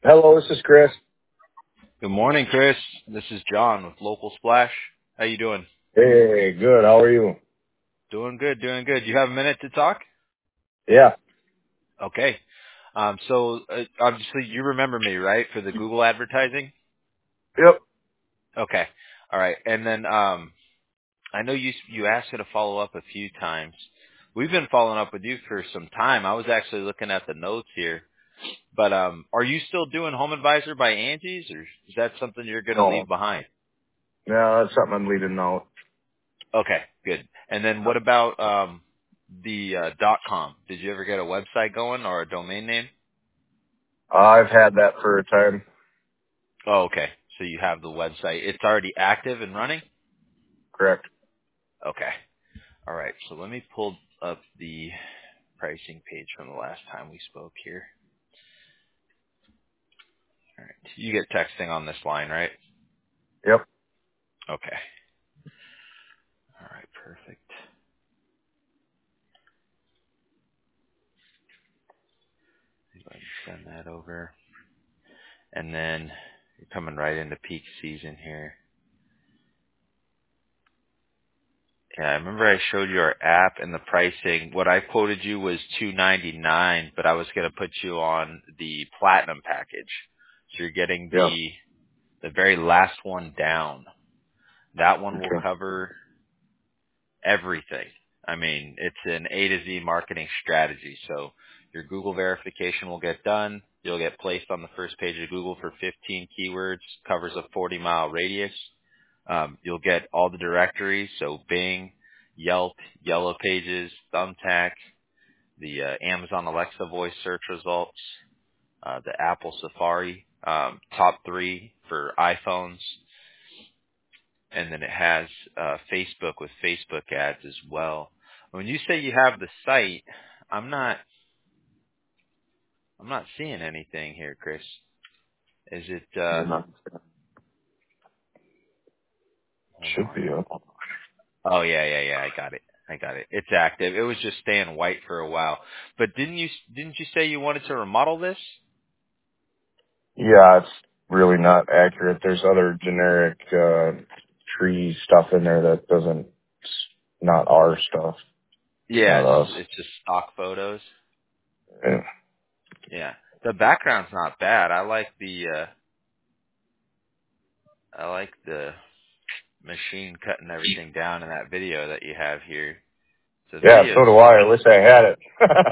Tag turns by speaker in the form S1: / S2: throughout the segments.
S1: Hello, this is Chris.
S2: Good morning, Chris. This is John with Local Splash. How you doing?
S1: Hey, good. How are you?
S2: Doing good, doing good. You have a minute to talk?
S1: Yeah.
S2: Okay. Obviously you remember me, right, for the Google advertising?
S1: Yep.
S2: Okay. All right. And then I know you asked me to follow up a few times. We've been following up with you for some time. I was actually looking at the notes here. But are you still doing Home Advisor by Angie's, or is that something you're going to
S1: No.
S2: leave behind?
S1: No, that's something I'm leaving now.
S2: Okay, good. And then what about the .com? Did you ever get a website going or a domain name?
S1: I've had that for a time.
S2: Oh, okay. So you have the website. It's already active and running?
S1: Correct.
S2: Okay. All right. So let me pull up the pricing page from the last time we spoke here. All right. You get texting on this line, right?
S1: Yep.
S2: Okay. All right. Perfect. Go ahead and send that over. And then you're coming right into peak season here. Yeah, I remember I showed you our app and the pricing. What I quoted you was $299, but I was going to put you on the platinum package. So you're getting
S1: Yep.
S2: the very last one down. That one will
S1: Okay.
S2: cover everything. I mean, it's an A to Z marketing strategy. So your Google verification will get done. You'll get placed on the first page of Google for 15 keywords, covers a 40-mile radius. You'll get all the directories, so Bing, Yelp, Yellow Pages, Thumbtack, the Amazon Alexa voice search results, the Apple Safari, top 3 for iPhones, and then it has Facebook with Facebook ads as well. When you say you have the site, I'm not seeing anything here, Chris. Is it
S1: You're not.
S2: hold
S1: Should
S2: on.
S1: be up.
S2: Oh yeah, I got it. I got it. It's active. It was just staying white for a while. But didn't you say you wanted to remodel this?
S1: Yeah, it's really not accurate. There's other generic tree stuff in there that doesn't. It's not our stuff. It's
S2: Yeah,
S1: not us.
S2: it's just stock photos.
S1: Yeah.
S2: Yeah. The background's not bad. I like the machine cutting everything down in that video that you have here. The
S1: Yeah. So
S2: videos.
S1: do I. I wish I had it.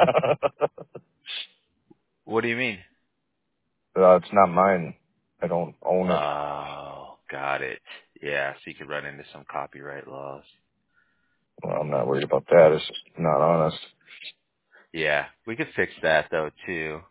S2: What do you mean?
S1: It's not mine. I don't own it.
S2: Oh, got it. Yeah, so you could run into some copyright laws.
S1: Well, I'm not worried about that. It's just not honest.
S2: Yeah, we could fix that though too.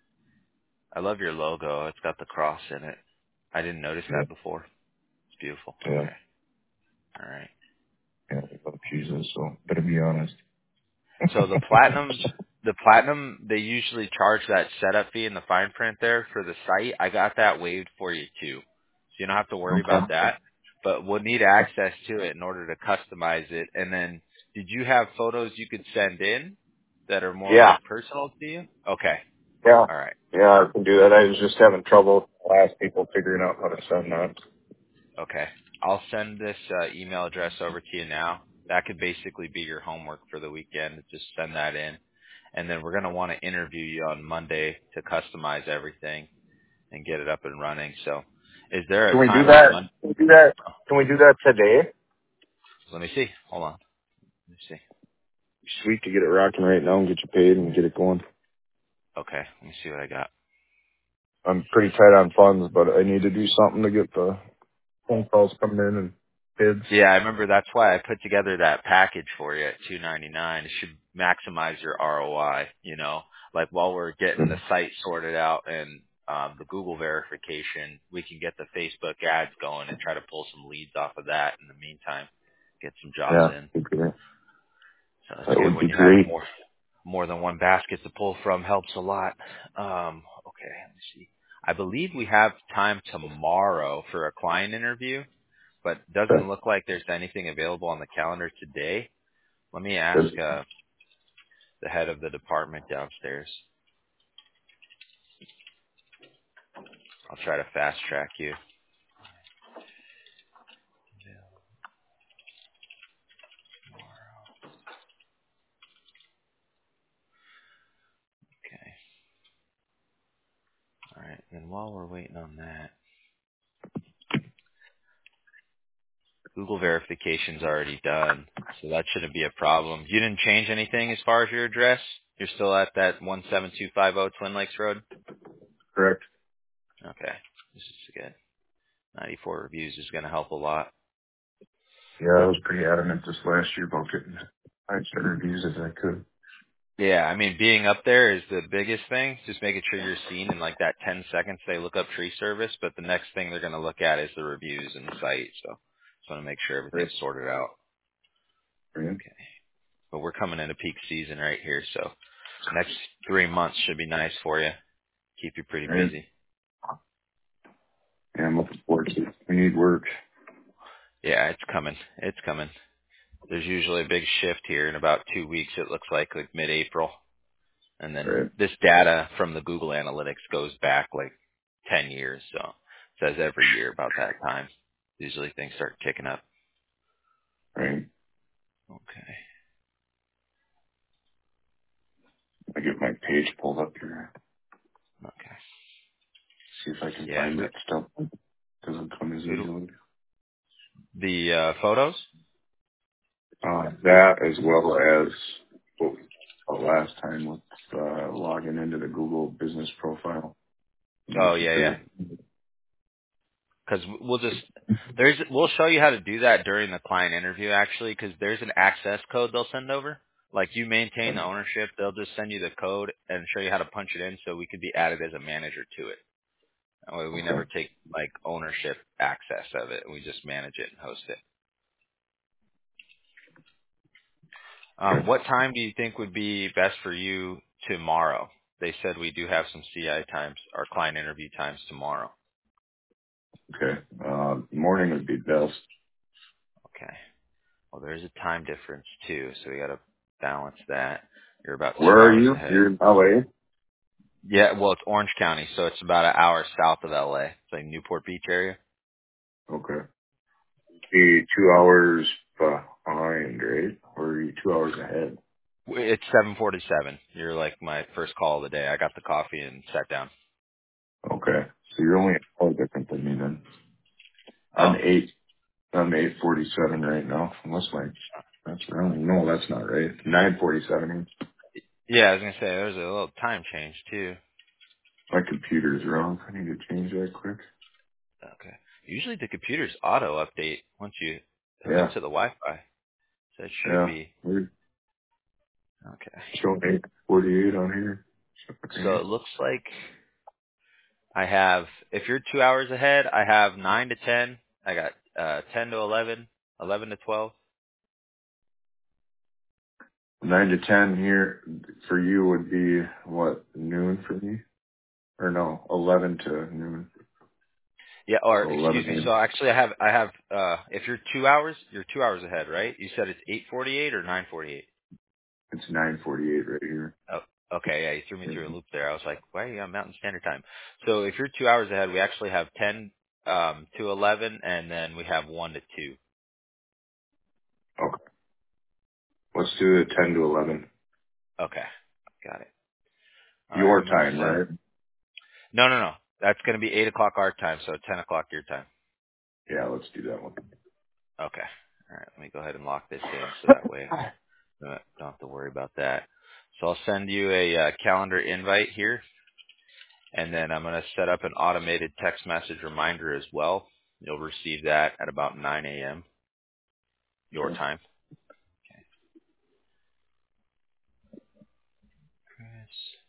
S2: I love your logo. It's got the cross in it. I didn't notice
S1: Yeah.
S2: that before. It's beautiful.
S1: Yeah.
S2: Okay. All right.
S1: Yeah, oh, Jesus, so better be honest.
S2: So the platinum, they usually charge that setup fee in the fine print there for the site. I got that waived for you too. So you don't have to worry
S1: Okay.
S2: about that. But we'll need access to it in order to customize it. And then did you have photos you could send in that are more
S1: Yeah,
S2: like personal to you? Okay.
S1: yeah,
S2: All right.
S1: yeah, I can do that. I was just having trouble last people figuring out how to send that.
S2: Okay. I'll send this email address over to you now. That could basically be your homework for the weekend. Just send that in. And then we're going to want to interview you on Monday to customize everything and get it up and running. So is there a
S1: Can we do
S2: time on
S1: that?
S2: Monday?
S1: Can we do that? Can we do that today?
S2: Let me see. Hold on. Let me see.
S1: Sweet to get it rocking right now and get you paid and get it going.
S2: Okay. Let me see what I got.
S1: I'm pretty tight on funds, but I need to do something to get the phone calls coming in and bids.
S2: Yeah, I remember that's why I put together that package for you at $299. It should maximize your ROI, like while we're getting the
S1: Mhm.
S2: site sorted out and the Google verification, we can get the Facebook ads going and try to pull some leads off of that in the meantime, get some jobs
S1: Yeah,
S2: in.
S1: okay.
S2: So it's
S1: That
S2: good
S1: would
S2: when
S1: be
S2: you have
S1: great.
S2: more than one basket to pull from, helps a lot. Okay, let me see. I believe we have time tomorrow for a client interview, but doesn't
S1: Okay.
S2: look like there's anything available on the calendar today. Let me ask
S1: Good.
S2: the head of the department downstairs. I'll try to fast track you. Okay. All right. And while we're waiting on that, Google verification's already done, so that shouldn't be a problem. You didn't change anything as far as your address? You're still at that 17250 Twin Lakes Road?
S1: Correct.
S2: Okay. This is good. 94 reviews is going to help a lot.
S1: Yeah, I was pretty adamant this last year about getting as many reviews as I could.
S2: Yeah, I mean, being up there is the biggest thing. Just making sure you're seen in like that 10 seconds they look up tree service, but the next thing they're going to look at is the reviews and the site. So just want to make sure
S1: Right.
S2: everything's sorted out.
S1: Right.
S2: Okay. But we're coming into peak season right here, so next 3 months should be nice for you. Keep you pretty
S1: Right.
S2: busy.
S1: Yeah, I'm looking forward to it. We need work.
S2: Yeah, it's coming. It's coming. There's usually a big shift here in about 2 weeks. It looks like mid-April. And then
S1: Right.
S2: this data from the Google Analytics goes back like 10 years. So it says every year about that time. Usually things start ticking up.
S1: Right.
S2: Okay.
S1: I get my page pulled up here.
S2: Okay.
S1: See if I can
S2: Yeah.
S1: find that stuff. Doesn't come as
S2: Beautiful.
S1: easily.
S2: The photos?
S1: That as well as what we talked about last time with logging into the Google business profile.
S2: Oh,
S1: Making
S2: yeah, yeah.
S1: sure.
S2: Because we'll show you how to do that during the client interview actually, because there's an access code they'll send over. Like you maintain the ownership, they'll just send you the code and show you how to punch it in so we could be added as a manager to it. That way we
S1: Okay.
S2: never take like ownership access of it. We just manage it and host it.
S1: Okay.
S2: What time do you think would be best for you tomorrow? They said we do have some CI times, our client interview times tomorrow.
S1: Okay. Morning would be best.
S2: Okay. Well, there's a time difference too, so we got to balance that. You're about
S1: Where
S2: 2
S1: are
S2: hours
S1: you?
S2: ahead.
S1: You're in LA?
S2: Yeah, well, it's Orange County, so it's about an hour south of LA. It's like Newport Beach area.
S1: Okay. Be 2 hours behind, right? Or are you 2 hours ahead?
S2: It's 7:47. You're like my first call of the day. I got the coffee and sat down.
S1: Okay. So you're only an hour different than me then. I'm
S2: Oh,
S1: eight. I'm 8:47 right now. Unless that's wrong. No, that's not right. 9:47.
S2: yeah, I was gonna say there's a little time change too.
S1: My computer's wrong. I need to change that quick.
S2: Okay. Usually the computers auto update once you hook
S1: Yeah.
S2: up to the Wi-Fi, so it should
S1: Yeah.
S2: be
S1: We're
S2: okay.
S1: showing 8:48 on here.
S2: So
S1: Okay.
S2: it looks like I have, if you're 2 hours ahead, I have 9 to 10. I got 10 to 11, 11 to 12.
S1: 9 to 10 here for you would be what, noon for me? Or no, 11 to noon.
S2: Yeah, or
S1: So
S2: excuse me.
S1: 11.
S2: So actually, if you're 2 hours, you're 2 hours ahead, right? You said it's 8:48 or 9:48.
S1: It's 9:48 right here.
S2: Oh, okay. Yeah, you threw me through a loop there. I was like, why are you on Mountain Standard Time? So if you're 2 hours ahead, we actually have 10 to 11, and then we have 1 to 2.
S1: Okay. Let's do it 10 to 11.
S2: Okay, got it. All right,
S1: Your
S2: I'm gonna
S1: time,
S2: send.
S1: right?
S2: No, no, no. That's gonna be 8 o'clock our time, so 10 o'clock your time.
S1: Yeah, let's do that one.
S2: Okay. All right. Let me go ahead and lock this in so that way I don't have to worry about that. So I'll send you a calendar invite here, and then I'm going to set up an automated text message reminder as well. You'll receive that at about 9 a.m. your
S1: Okay.
S2: time. Okay. Chris.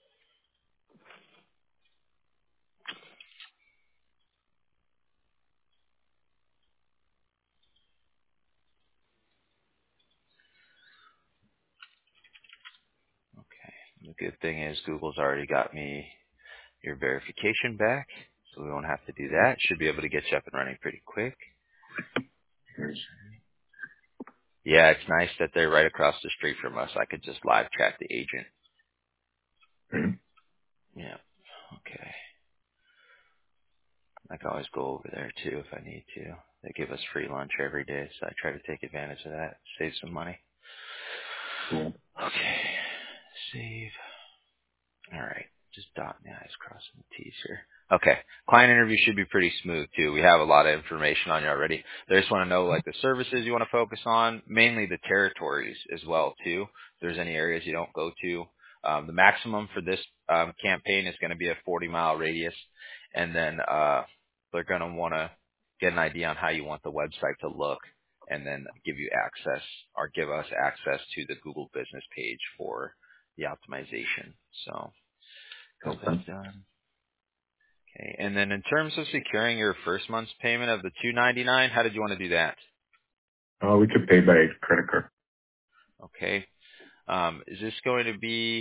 S2: Okay. The good thing is Google's already got me your verification back, so we won't have to do that. Should be able to get you up and running pretty quick.
S1: Here's-
S2: Yeah, it's nice that they're right across the street from us. I could just live chat the agent.
S1: okay.
S2: Yeah. Okay. I can always go over there too if I need to. They give us free lunch every day, so I try to take advantage of that, save some money.
S1: Cool.
S2: Okay, save. All right, just dotting the I's, crossing the T's here. Okay, client interview should be pretty smooth too. We have a lot of information on you already. They just want to know like the services you want to focus on, mainly the territories as well too. If there's any areas you don't go to. The maximum for this campaign is going to be a 40-mile radius, and then they're going to want to get an idea on how you want the website to look, and then give you access or give us access to the Google Business page for the optimization. So got
S1: Okay.
S2: that done. Okay. And then in terms of securing your first month's payment of the $299, how did you want to do that?
S1: We could pay by credit card.
S2: Okay. Is this going to be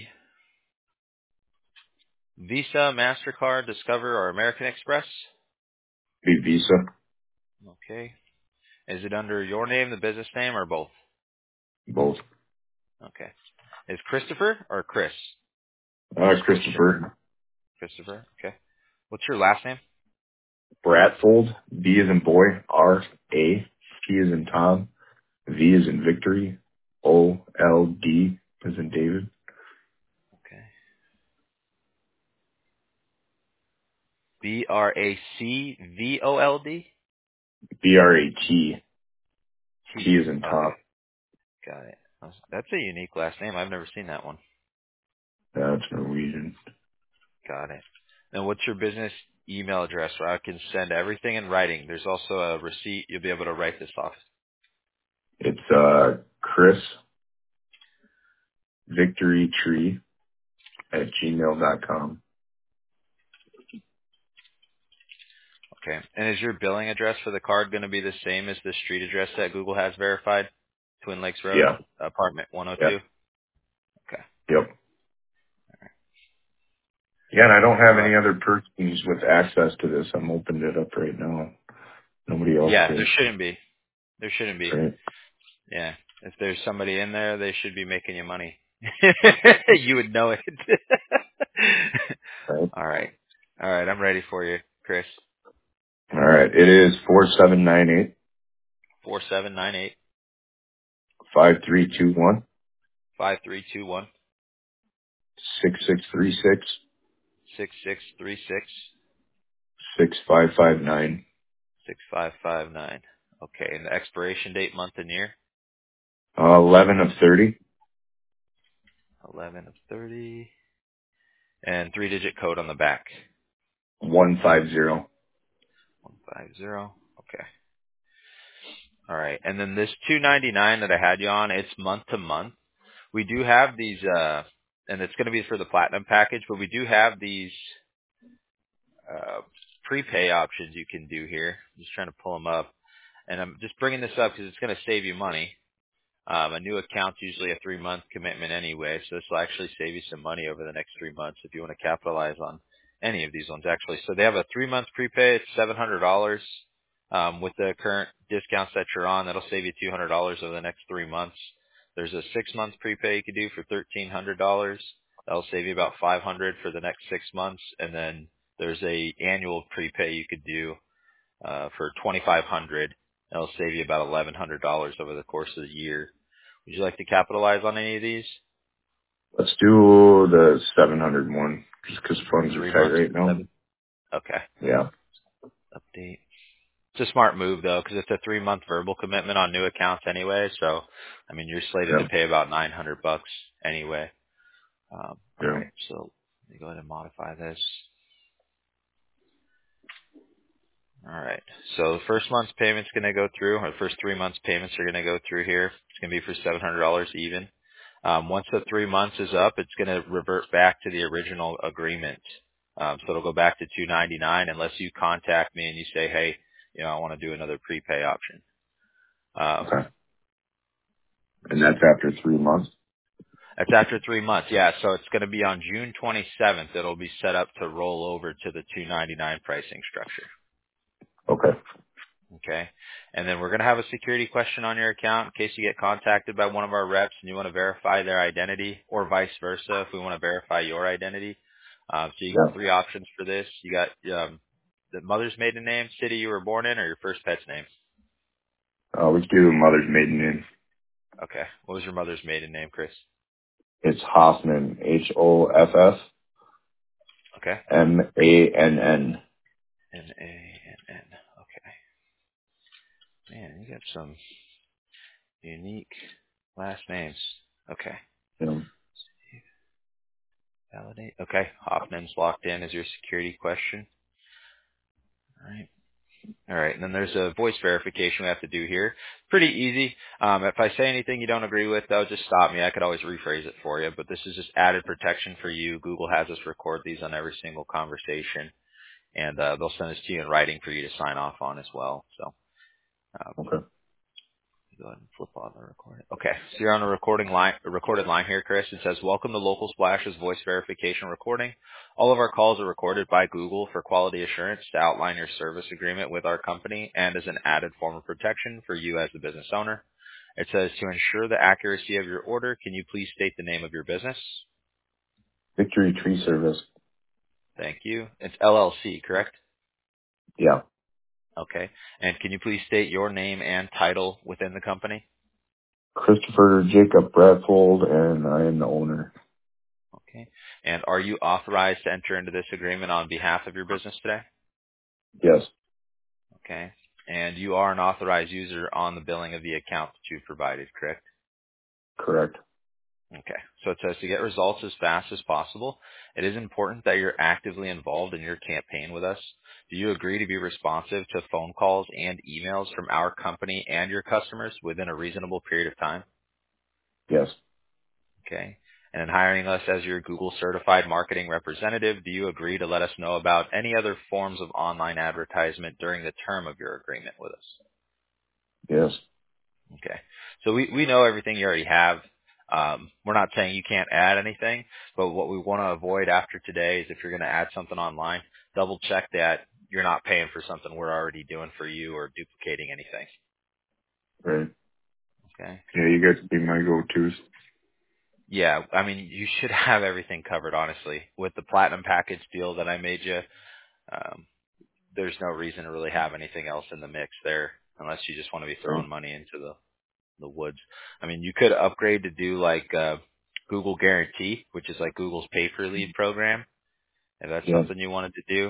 S2: Visa, MasterCard, Discover, or American Express?
S1: Be Visa.
S2: Okay. Is it under your name, the business name, or both?
S1: Both.
S2: Okay. Is Christopher or Chris? Just Christian.
S1: Christopher.
S2: Christopher. Okay. What's your last name?
S1: Bratfold. B as in boy. R. A. T as in Tom. V as in Victory. O. L. D as in David.
S2: Okay. Bracvold?
S1: B-R-A-T. T
S2: T.
S1: as in
S2: Okay.
S1: Tom.
S2: Got it. That's a unique last name. I've never seen that one.
S1: That's Norwegian.
S2: Got it. And what's your business email address where I can send everything in writing? There's also a receipt. You'll be able to write this off.
S1: It's Chris Victory Tree at gmail.com.
S2: Okay. And is your billing address for the card going to be the same as the street address that Google has verified? Twin Lakes Road,
S1: Yeah.
S2: apartment
S1: Yeah.
S2: 102? Okay.
S1: Yep. Yeah, and I don't have
S2: All
S1: any
S2: right.
S1: other persons with access to this. I'm opening it up right now. Nobody else
S2: Yeah, there
S1: does.
S2: shouldn't be. There shouldn't be.
S1: Right.
S2: Yeah. If there's somebody in there, they should be making you money. You would know it.
S1: Right.
S2: All right. All right. I'm ready for you, Chris.
S1: All right. It is 4798
S2: 4798
S1: 5321
S2: 5321
S1: 6636
S2: 6636
S1: 6559
S2: 6559. Okay, and the expiration date, month and year?
S1: 11 of 30
S2: 11 of 30. And three-digit code on the back.
S1: 150.
S2: 150. Okay. All right. And then this 299 that I had you on, it's month to month. We do have these, and it's going to be for the platinum package, but we do have these uh, prepay options you can do here. I'm just trying to pull them up. And I'm just bringing this up because it's going to save you money. A new account's usually a 3-month commitment anyway, so this will actually save you some money over the next 3 months if you want to capitalize on any of these ones actually. So they have a 3-month prepay, it's $700. With the current discounts that you're on, that'll save you $200 over the next 3 months. There's a 6-month prepay you could do for $1,300. That'll save you about $500 for the next 6 months, and then there's a annual prepay you could do for $2,500. That'll save you about $1,100 over the course of the year. Would you like to capitalize on any of these?
S1: Let's do the 701 just because
S2: The
S1: funds are
S2: 3
S1: tight
S2: months
S1: right
S2: for
S1: now.
S2: 7? Okay.
S1: Yeah.
S2: Update. It's a smart move though, because it's a 3-month verbal commitment on new accounts anyway. So, I mean, you're slated to
S1: Yeah.
S2: pay about $900 anyway. All
S1: Yeah.
S2: right. So let me go ahead and modify this. All right. So the first month's payment's going to go through, or the first 3 months payments are going to go through here. It's going to be for $700 even. Once the 3 months is up, it's going to revert back to the original agreement. So it'll go back to $299 unless you contact me and you say, hey, I want to do another prepay option.
S1: Okay. And that's after 3 months?
S2: That's after 3 months. Yeah. So it's going to be on June 27th. It'll be set up to roll over to the $299 pricing structure.
S1: Okay.
S2: Okay. And then we're going to have a security question on your account in case you get contacted by one of our reps and you want to verify their identity, or vice versa if we want to verify your identity. So you got
S1: Yeah.
S2: 3 options for this. You got the mother's maiden name, city you were born in, or your first pet's name?
S1: We do mother's maiden name.
S2: Okay. What was your mother's maiden name, Chris?
S1: It's Hoffman, HOFFMANN.
S2: Okay. N-A-N-N. Okay. Man, you got some unique last names. Okay.
S1: You know,
S2: Validate. Okay. Hoffman's locked in as your security question. All right. All right. And then there's a voice verification we have to do here. Pretty easy. If I say anything you don't agree with, though, just stop me. I could always rephrase it for you. But this is just added protection for you. Google has us record these on every single conversation. And they'll send this to you in writing for you to sign off on as well. So
S1: okay.
S2: go ahead and flip on the recording. Okay, so you're on a recorded line here, Chris. It says, "Welcome to Local Splash's voice verification recording. All of our calls are recorded by Google for quality assurance to outline your service agreement with our company and as an added form of protection for you as the business owner." It says, "To ensure the accuracy of your order, can you please state the name of your business?"
S1: Victory Tree Service.
S2: Thank you. It's LLC, correct?
S1: Yeah.
S2: Okay. And can you please state your name and title within the company?
S1: Christopher Jacob Bradfold, and I am the owner.
S2: Okay. And are you authorized to enter into this agreement on behalf of your business today?
S1: Yes.
S2: Okay. And you are an authorized user on the billing of the account that you've provided, correct?
S1: Correct.
S2: Okay. So it says to get results as fast as possible, it is important that you're actively involved in your campaign with us. Do you agree to be responsive to phone calls and emails from our company and your customers within a reasonable period of time?
S1: Yes.
S2: Okay. And in hiring us as your Google certified marketing representative, do you agree to let us know about any other forms of online advertisement during the term of your agreement with us?
S1: Yes.
S2: Okay. So we know everything you already have. We're not saying you can't add anything, but what we want to avoid after today is if you're going to add something online, double check that you're not paying for something we're already doing for you or duplicating anything.
S1: Right.
S2: Okay.
S1: Yeah, you guys be my go-tos.
S2: Yeah, I mean, you should have everything covered, honestly. With the platinum package deal that I made you, um, there's no reason to really have anything else in the mix there unless you just want to be
S1: Right.
S2: throwing money into the woods. I mean, you could upgrade to do like Google Guarantee, which is like Google's pay per lead program, if that's
S1: Yeah.
S2: something you wanted to do.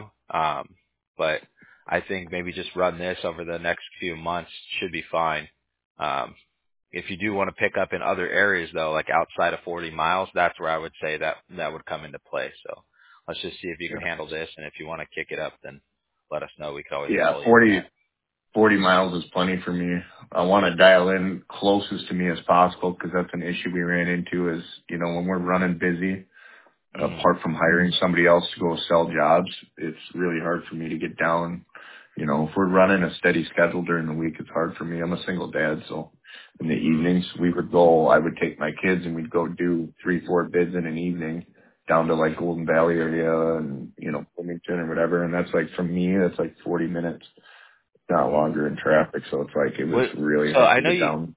S2: But I think maybe just run this over the next few months should be fine. Um, if you do want to pick up in other areas though, like outside of 40 miles, that's where I would say that would come into play. So let's just see if you
S1: Yeah.
S2: can handle this, and if you want to kick it up, then let us know. We could always
S1: Yeah.
S2: follow you with
S1: 40,
S2: that.
S1: 40 miles is plenty for me. I want to dial in closest to me as possible because that's an issue we ran into is, when we're running busy,
S2: Hmm.
S1: apart from hiring somebody else to go sell jobs, it's really hard for me to get down. If we're running a steady schedule during the week, it's hard for me. I'm a single dad, so in the evenings I would take my kids and we'd go do 3-4 bids in an evening down to like Golden Valley area and, Bloomington or whatever. And that's like, for me, that's like 40 minutes, not
S2: Hmm.
S1: longer in traffic. So it's like, it was
S2: What,
S1: really
S2: so
S1: hard
S2: I
S1: to
S2: know
S1: get
S2: you.
S1: down.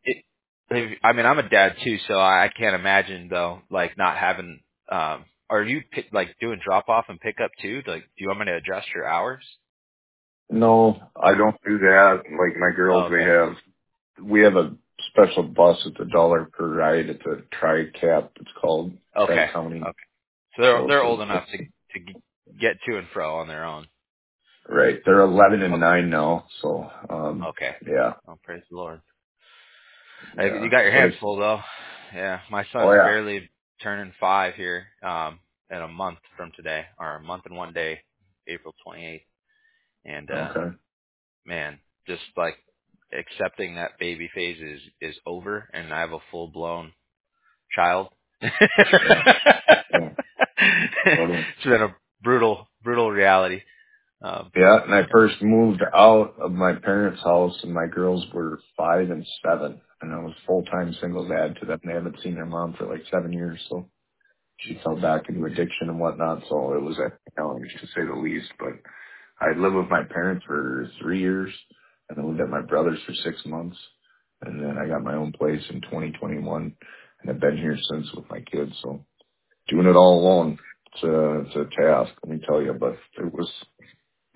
S2: I mean, I'm a dad too, so I can't imagine though, like not having. Are you like doing drop off and pick up too? Like, do you want me to adjust your hours?
S1: No, I don't do that. Like my girls,
S2: Oh, okay.
S1: we have a special bus. It's $1 per ride. It's a tri-cap. It's called
S2: Okay.
S1: Tri-County.
S2: Okay. So they're
S1: So
S2: old enough to get to and fro on their own.
S1: right. They're 11 and
S2: Oh,
S1: 9 now. So,
S2: okay.
S1: yeah,
S2: Oh, praise the Lord. Hey,
S1: yeah,
S2: you got your
S1: but
S2: hands
S1: it's,
S2: full though. Yeah, my
S1: oh
S2: son's
S1: yeah.
S2: barely turning 5 here in a month from today, or a month and one day, April 28th, and
S1: Okay.
S2: man, just like accepting that baby phase is over, and I have a full blown child. It's
S1: Yeah. Yeah. Totally.
S2: been a brutal reality.
S1: Yeah. And I
S2: Yeah.
S1: first moved out of my parents' house and my girls were 5 and 7 and I was full-time single dad to them. They haven't seen their mom for like 7 years. So she fell back into addiction and whatnot. So it was a challenge to say the least, but I lived with my parents for 3 years and then lived at my brother's for 6 months. And then I got my own place in 2021 and I've been here since with my kids. So doing it all alone, it's a task, let me tell you, but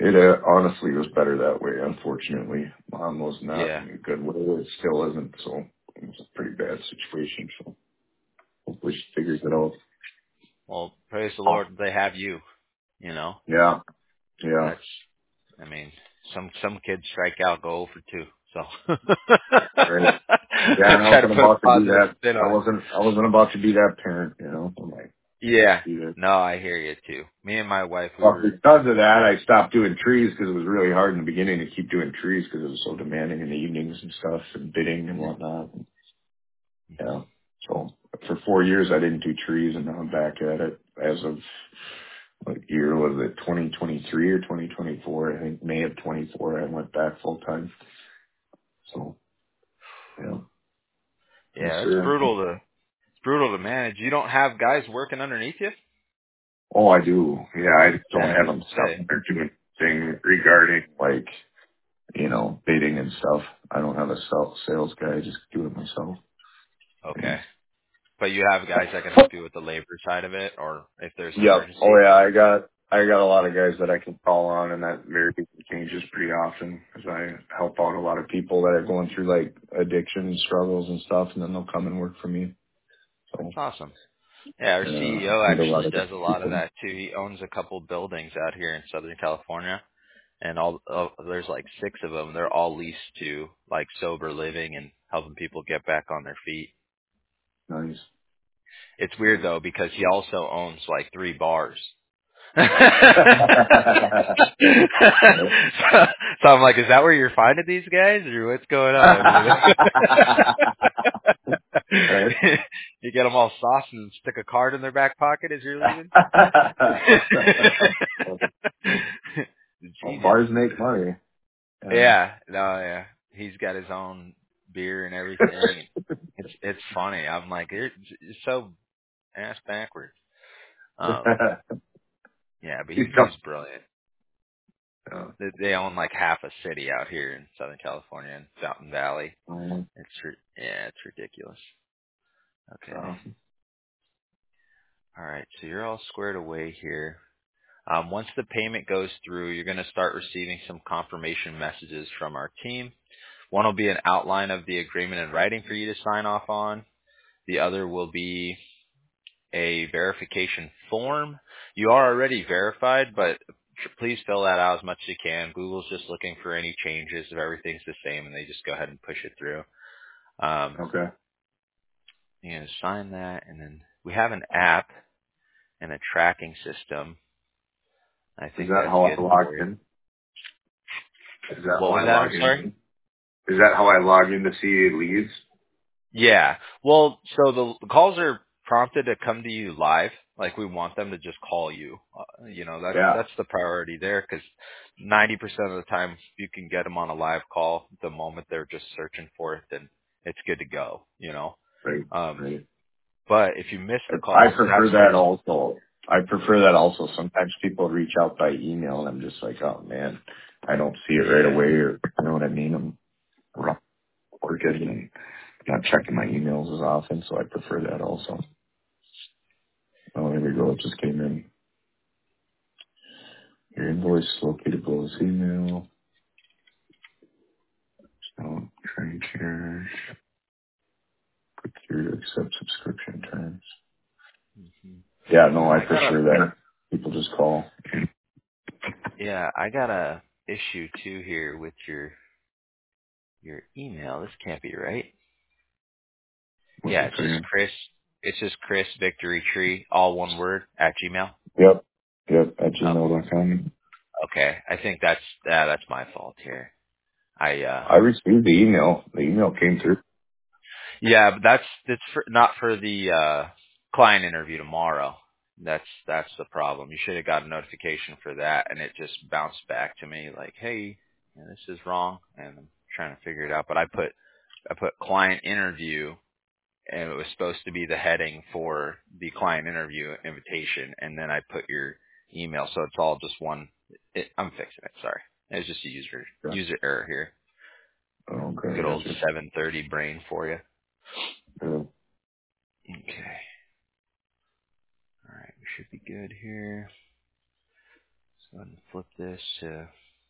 S1: It honestly was better that way. Unfortunately, mom was not
S2: Yeah.
S1: in a good way. It still isn't. So it was a pretty bad situation. So hopefully she figures it out.
S2: Well, praise the Lord they have you. You know,
S1: Yeah, yeah.
S2: that's. I mean, some kids strike out, go over 2. So
S1: Right. Yeah,
S2: I
S1: and I
S2: try to
S1: wasn't
S2: put a
S1: about to be
S2: positive
S1: that.
S2: spin
S1: I
S2: on it.
S1: wasn't about to be that parent. You know. I'm like,
S2: Yeah.
S1: be that.
S2: No, I hear you too. Me and my wife, we
S1: Well,
S2: were.
S1: because of that, I stopped doing trees because it was really hard in the beginning to keep doing trees because it was so demanding in the evenings and stuff and bidding and whatnot. Yeah. So for 4 years, I didn't do trees, and now I'm back at it as of what year was it? 2023 or 2024? I think May of 24. I went back full time. So yeah, yes,
S2: Yeah, it's
S1: sir.
S2: brutal to manage. You don't have guys working underneath you.
S1: Oh, I do. Yeah, I just don't
S2: Yeah, I was
S1: have them
S2: gonna
S1: stuff
S2: say.
S1: they're doing thing regarding like bidding and stuff. I don't have a sales guy. I just do it myself.
S2: Okay, but you have guys that can help you with the labor side of it, or if there's an
S1: Yep. Oh
S2: emergency.
S1: yeah, I got a lot of guys that I can call on, and that very changes pretty often because I help out a lot of people that are going through like addiction struggles and stuff, and then they'll come and work for me.
S2: That's
S1: So
S2: awesome. Yeah, our CEO
S1: I meet a lot
S2: actually
S1: of
S2: does a
S1: different
S2: lot of
S1: people.
S2: that too. He owns a couple buildings out here in Southern California, and there's like 6 of them. They're all leased to like sober living and helping people get back on their feet.
S1: Nice.
S2: It's weird though because he also owns like 3 bars. So I'm like, is that where you're finding these guys, or what's going on? You know,
S1: Right.
S2: you get them all sauced and stick a card in their back pocket as you're leaving.
S1: Well,
S2: Genius.
S1: bars make money. Yeah.
S2: Yeah, no, yeah. He's got his own beer and everything, and it's funny. I'm like, you're so ass backwards. Um, yeah, but
S1: He's
S2: he's
S1: tough.
S2: brilliant.
S1: Yeah.
S2: They own like half a city out here in Southern California, in Fountain Valley.
S1: Mhm.
S2: Yeah, it's ridiculous. Okay.
S1: So,
S2: All right. So you're all squared away here. Once the payment goes through, you're going to start receiving some confirmation messages from our team. One will be an outline of the agreement in writing for you to sign off on. The other will be a verification form. You are already verified, but please fill that out as much as you can. Google's just looking for any changes if everything's the same, and they just go ahead and push it through.
S1: okay.
S2: You're going to sign that, and then we have an app and a tracking system. I
S1: Is
S2: think
S1: that
S2: that's
S1: how I
S2: good
S1: log
S2: for you.
S1: in? Is that
S2: What
S1: how
S2: was
S1: I
S2: that? I'm
S1: log
S2: sorry?
S1: in? Is that how I log in to see leads?
S2: Yeah. Well, so the calls are prompted to come to you live. Like we want them to just call you.
S1: Yeah.
S2: That's the priority there because 90% of the time you can get them on a live call. The moment they're just searching for it, then it's good to go.
S1: Right.
S2: Um,
S1: Right.
S2: but if you miss the
S1: I
S2: calls,
S1: prefer
S2: that's where
S1: that also. I prefer that also. Sometimes people reach out by email and I'm just like, oh man, I don't see it right
S2: yeah.
S1: away, or you know what I mean? I'm working and not checking my emails as often, so I prefer that also. Oh, here we go. It just came in. Your invoice is located below this email. So, trade charge. Click here to accept subscription terms.
S2: Mhm.
S1: Yeah, no, I
S2: I got a
S1: prefer that. People just call.
S2: I got a issue too here with your email. This can't be right.
S1: What's
S2: Yeah,
S1: it saying?
S2: It's just Chris Victory Tree, all one word at Gmail.
S1: Yep. Yep, at
S2: Oh,
S1: gmail.com.
S2: okay. I think that's my fault here.
S1: I received the email. The email came through.
S2: Yeah, but not for the client interview tomorrow. That's the problem. You should have got a notification for that, and it just bounced back to me like, hey, this is wrong, and I'm trying to figure it out. But I put client interview, and it was supposed to be the heading for the client interview invitation, and then I put your email, so it's all just one. I'm fixing it. Sorry, it was just a
S1: Yeah.
S2: user error here.
S1: Okay,
S2: Good old
S1: gotcha.
S2: 7:30 brain for you.
S1: Yeah.
S2: Okay, all right, we should be good here. And flip this to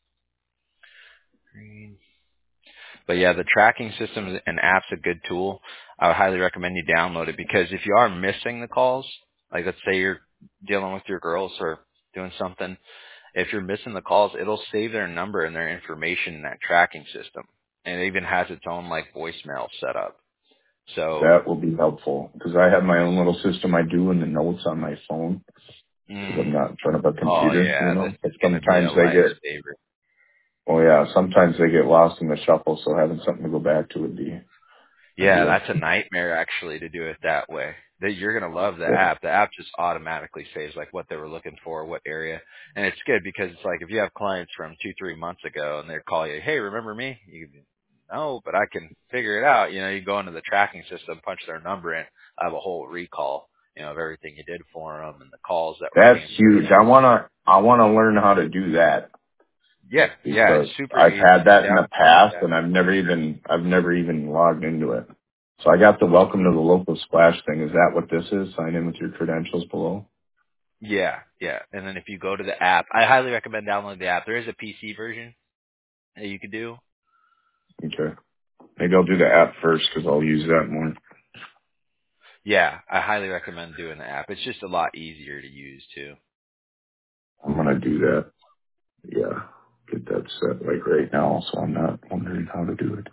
S2: green. But yeah, the tracking system and app's a good tool. I would highly recommend you download it because if you are missing the calls, like let's say you're dealing with your girls or doing something, if you're missing the calls, it'll save their number and their information in that tracking system. And it even has its own like voicemail set up. So,
S1: That will be helpful because I have my own little system I do in the notes on my phone because I'm not in front of a
S2: oh
S1: computer,
S2: yeah, this
S1: But
S2: is going to be a
S1: sometimes they get,
S2: lifesaver.
S1: oh yeah, sometimes they get lost in the shuffle, so having something to go back to would be
S2: Yeah,
S1: ideal.
S2: that's a nightmare actually to do it that way. That you're gonna love the
S1: Yeah.
S2: app. The app just automatically saves like what they were looking for, what area, and it's good because it's like if you have clients from 2-3 months ago and they call you, hey, remember me? You can, no, but I can figure it out. You know, you go into the tracking system, punch their number in, I have a whole recall, of everything you did for them and the calls that were
S1: That's
S2: answered.
S1: huge. I wanna learn how to do that
S2: Yeah, yeah, it's
S1: because
S2: super
S1: I've
S2: easy.
S1: had
S2: Just
S1: that in the
S2: download
S1: past
S2: that.
S1: and I've never even logged into it. So I got the welcome to the local splash thing. Is that what this is? Sign in with your credentials below.
S2: Yeah, yeah. And then if you go to the app, I highly recommend downloading the app. There is a PC version that you could do.
S1: Okay. Maybe I'll do the app first because I'll use that more.
S2: Yeah, I highly recommend doing the app. It's just a lot easier to use too.
S1: I'm gonna do that. Yeah. Get that set like right now so I'm not wondering how to do it.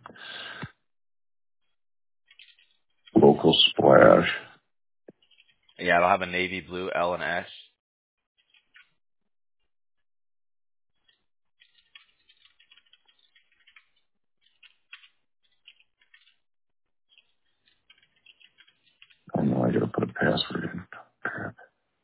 S1: Local splash.
S2: Yeah, it'll have a navy blue L and S.
S1: Oh no, I gotta put a password in. Crap.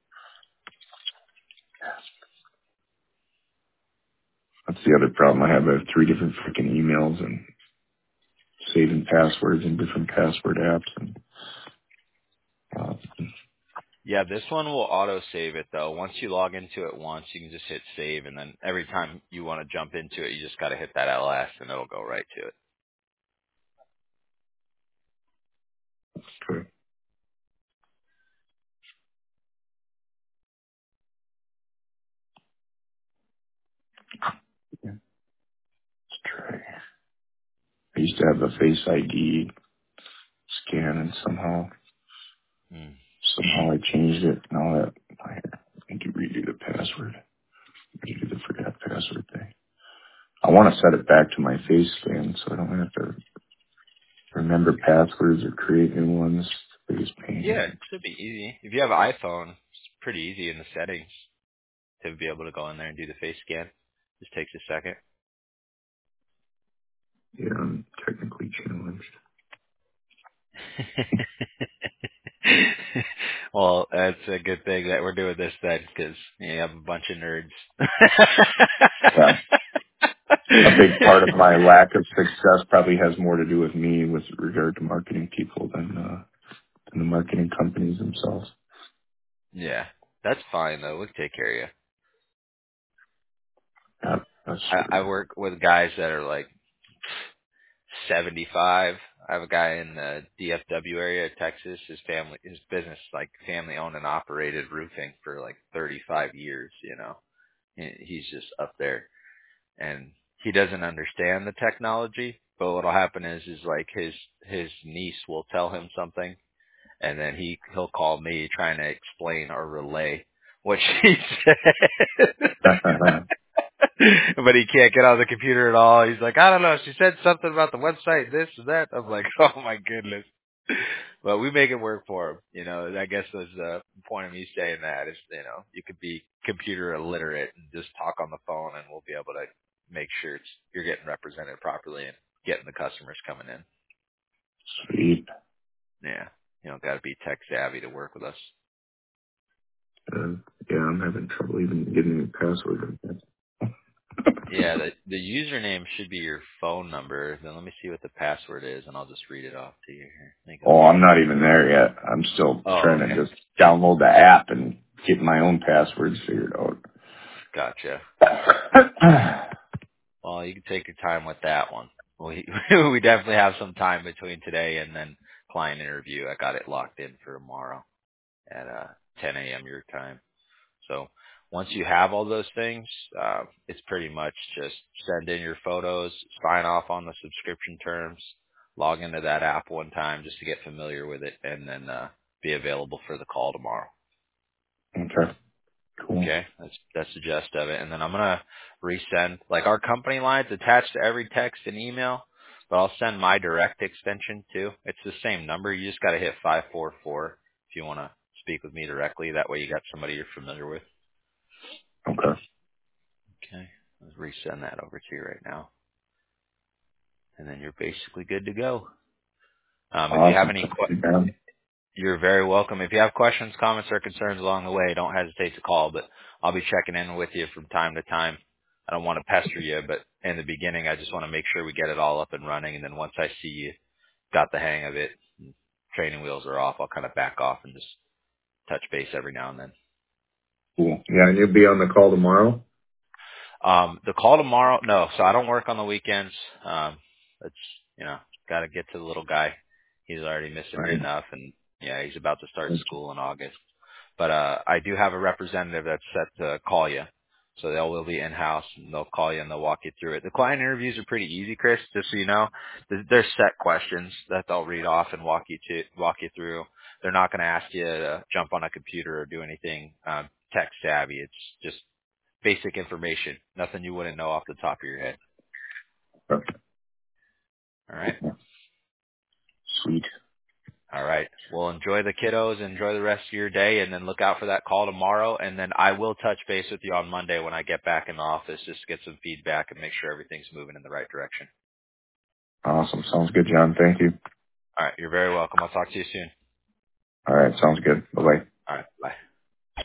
S1: That's the other problem I have. I have 3 different freaking emails and saving passwords in different password apps and uh,
S2: Yeah, this one will auto save it though. Once you log into it once, you can just hit save, and then every time you want to jump into it, you just got to hit that LS, and it'll go right to it.
S1: okay. Yeah, let's try. I used to have the Face ID scan and
S2: Hmm.
S1: somehow I changed it. Now that I need to redo the password. Redo the forgot password thing. I want to set it back to my face scan so I don't have to remember passwords or create new ones. Biggest
S2: Yeah,
S1: pain.
S2: it should be easy. If you have an iPhone, it's pretty easy in the settings to be able to go in there and do the face scan. Just takes a second.
S1: Yeah, I'm technically challenged.
S2: Well, that's a good thing that we're doing this then, because you have a bunch of nerds.
S1: Yeah. A big part of my lack of success probably has more to do with me with regard to marketing people than the marketing companies themselves.
S2: Yeah, that's fine though. We'll take care of you.
S1: Yeah, that's
S2: I
S1: true.
S2: work with guys that are like 75. I have a guy in the DFW area of Texas. His business, like family owned and operated roofing for like 35 years. He's just up there, and he doesn't understand the technology. But what'll happen is like his niece will tell him something, and then he'll call me trying to explain or relay what she said. But he can't get on the computer at all. He's like, I don't know. She said something about the website, this and that. I'm like, oh my goodness. But we make it work for him. I guess was the point of me saying that is, you could be computer illiterate and just talk on the phone, and we'll be able to make sure you're getting represented properly and getting the customers coming in.
S1: Sweet.
S2: Yeah, got to be tech savvy to work with us.
S1: Yeah, I'm having trouble even getting a password.
S2: Yeah, the username should be your phone number. Then let me see what the password is, and I'll just read it off to you here. Let me go
S1: Oh, I'm
S2: in.
S1: not even there yet. I'm still
S2: Oh,
S1: trying to
S2: okay.
S1: just download the app and get my own passwords figured out.
S2: Gotcha. Well, you can take your time with that one. We we definitely have some time between today and then client interview. I got it locked in for tomorrow at 10 a.m. your time. So Once you have all those things, it's pretty much just send in your photos, sign off on the subscription terms, log into that app one time just to get familiar with it, and then be available for the call tomorrow.
S1: Okay. Cool.
S2: Okay, that's the gist of it. And then I'm gonna resend, like, our company line's attached to every text and email, but I'll send my direct extension too. It's the same number. You just gotta hit 544 if you want to speak with me directly. That way you got somebody you're familiar with.
S1: Okay.
S2: Okay, let's resend that over to you right now, and then you're basically good to go. If you have
S1: Awesome.
S2: any,
S1: Thank you, man.
S2: you're very welcome. If you have questions, comments, or concerns along the way, don't hesitate to call, but I'll be checking in with you from time to time. I don't want to pester you, but in the beginning, I just want to make sure we get it all up and running. And then once I see you got the hang of it, and training wheels are off, I'll kind of back off and just touch base every now and then.
S1: Cool. Yeah, and you'll be on the call tomorrow?
S2: The call tomorrow, no, so I don't work on the weekends. It's, got to get to the little guy. He's already missing me
S1: Right.
S2: enough, and yeah, he's about to start school in August. But I do have a representative that's set to call you. So they will be in-house, and they'll call you and they'll walk you through it. The client interviews are pretty easy, Chris, just so you know. There's set questions that they'll read off and walk you through. They're not going to ask you to jump on a computer or do anything tech savvy. It's just basic information, nothing you wouldn't know off the top of your head.
S1: Okay.
S2: All right?
S1: Sweet.
S2: All right. Well, enjoy the kiddos, enjoy the rest of your day, and then look out for that call tomorrow. And then I will touch base with you on Monday when I get back in the office just to get some feedback and make sure everything's moving in the right direction.
S1: Awesome. Sounds good, John. Thank you.
S2: All right. You're very welcome. I'll talk to you soon.
S1: All right. Sounds good. Bye-bye.
S2: All right. Bye.